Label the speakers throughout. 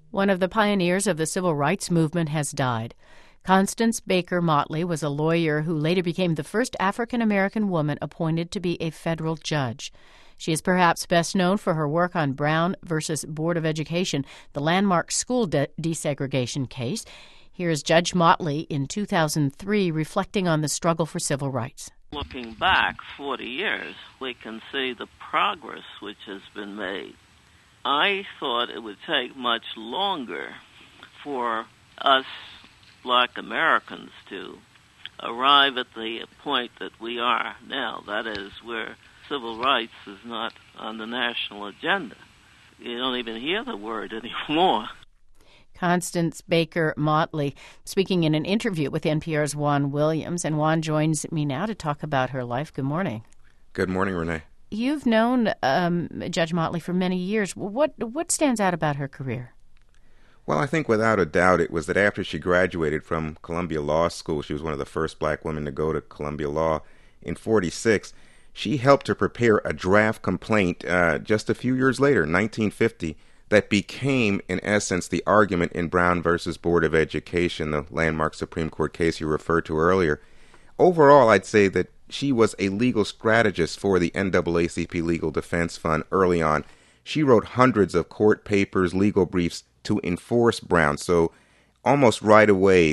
Speaker 1: One of the pioneers of the civil rights movement has died. Constance Baker Motley was a lawyer who later became the first African-American woman appointed to be a federal judge. She is perhaps best known for her work on Brown versus Board of Education, the landmark school desegregation case. Here is Judge Motley in 2003 reflecting on the struggle for civil rights.
Speaker 2: Looking back 40 years, we can see the progress which has been made. I thought it would take much longer for us Black Americans to arrive at the point that we are now, that is, where civil rights is not on the national agenda. You don't even hear the word anymore.
Speaker 1: Constance Baker Motley speaking in an interview with NPR's Juan Williams. And Juan joins me now to talk about her life. Good morning.
Speaker 3: Good morning, Renee.
Speaker 1: You've known Judge Motley for many years. What stands out about her career?
Speaker 3: Well, I think without a doubt it was that after she graduated from Columbia Law School, she was one of the first black women to go to Columbia Law in 1946. She helped to prepare a draft complaint just a few years later, 1950, that became, in essence, the argument in Brown versus Board of Education, the landmark Supreme Court case you referred to earlier. Overall, I'd say that she was a legal strategist for the NAACP Legal Defense Fund early on. She wrote hundreds of court papers, legal briefs to enforce Brown. So almost right away,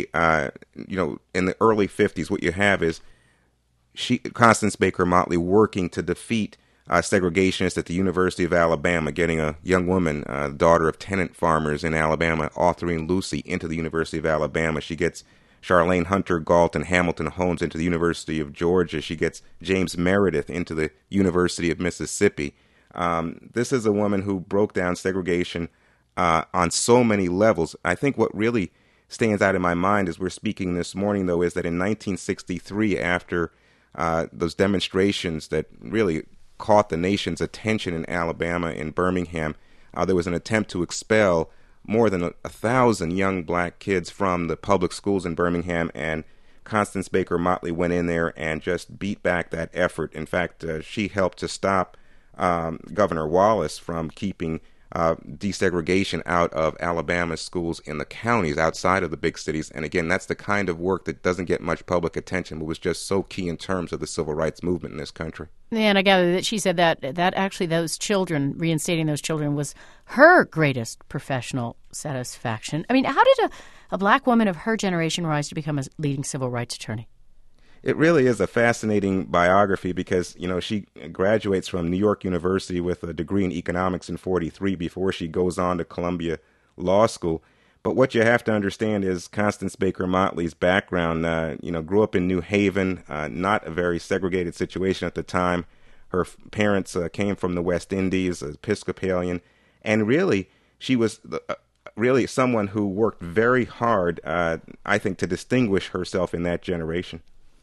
Speaker 3: in the early 50s, what you have is Constance Baker Motley working to defeat segregationists at the University of Alabama, getting a young woman, daughter of tenant farmers in Alabama, authoring Lucy into the University of Alabama. She gets Charlene Hunter Galt and Hamilton Holmes into the University of Georgia. She gets James Meredith into the University of Mississippi. This is a woman who broke down segregation on so many levels. I think what really stands out in my mind as we're speaking this morning, though, is that in 1963, after those demonstrations that really caught the nation's attention in Alabama, in Birmingham, there was an attempt to expel more than 1,000 young black kids from the public schools in Birmingham, and Constance Baker Motley went in there and just beat back that effort. In fact, she helped to stop Governor Wallace from keeping desegregation out of Alabama's schools in the counties outside of the big cities. And again, that's the kind of work that doesn't get much public attention, but was just so key in terms of the civil rights movement in this country.
Speaker 1: And I gather that she said that actually those children, reinstating those children, was her greatest professional satisfaction. I mean, how did a black woman of her generation rise to become a leading civil rights attorney?
Speaker 3: It really is a fascinating biography because, she graduates from New York University with a degree in economics in 1943 before she goes on to Columbia Law School. But what you have to understand is Constance Baker Motley's background, grew up in New Haven, not a very segregated situation at the time. Her parents came from the West Indies, Episcopalian, and really she was really someone who worked very hard, I think, to distinguish herself in that generation.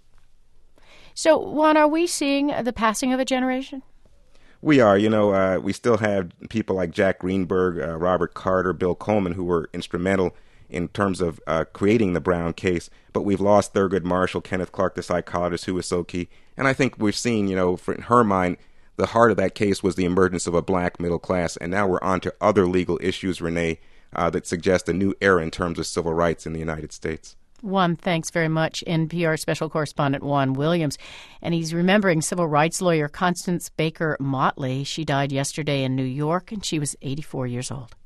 Speaker 1: So, Juan, are we seeing the passing of a generation?
Speaker 3: We are. We still have people like Jack Greenberg, Robert Carter, Bill Coleman, who were instrumental in terms of creating the Brown case. But we've lost Thurgood Marshall, Kenneth Clark, the psychologist, who was so key. And I think we're seeing, in her mind, the heart of that case was the emergence of a black middle class. And now we're on to other legal issues, Renee, that suggest a new era in terms of civil rights in the United States.
Speaker 1: Juan, thanks very much. NPR special correspondent Juan Williams. And he's remembering civil rights lawyer Constance Baker Motley. She died yesterday in New York, and she was 84 years old.